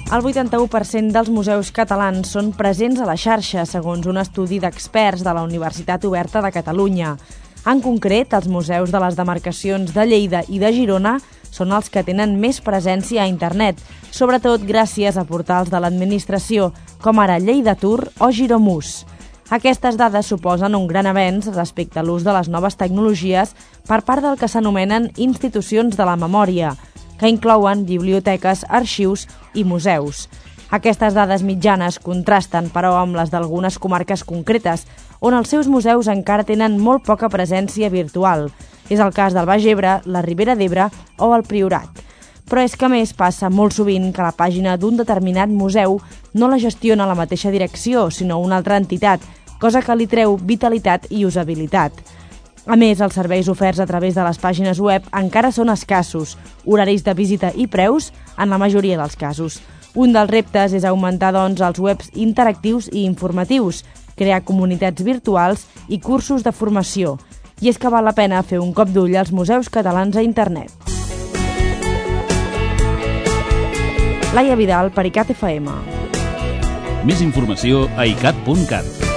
El 81% dels museus catalans són presents a la xarxa, segons un estudi d'experts de la Universitat Oberta de Catalunya. En concret, els museus de les demarcacions de Lleida i de Girona són els que tenen més presència a internet, sobretot gràcies a portals de l'administració, com ara Lleida Tour o Giromus. Aquestes dades suposen un gran avenç respecte a l'ús de les noves tecnologies per part del que s'anomenen institucions de la memòria, que inclouen biblioteques, arxius i museus. Aquestes dades mitjanes contrasten, però, amb les d'algunes comarques concretes, on els seus museus encara tenen molt poca presència virtual. És el cas del Baix Ebre, la Ribera d'Ebre o el Priorat. Però és que, a més, passa molt sovint que la pàgina d'un determinat museu no la gestiona la mateixa direcció, sinó una altra entitat, cosa que li treu vitalitat i usabilitat. A més, els serveis oferts a través de les pàgines web encara són escassos, horaris de visita i preus en la majoria dels casos. Un dels reptes és augmentar, doncs, els webs interactius i informatius, crear comunitats virtuals i cursos de formació. I és que val la pena fer un cop d'ull als museus catalans a internet. Laia Vidal, per ICAT FM. Més informació a icat.cat.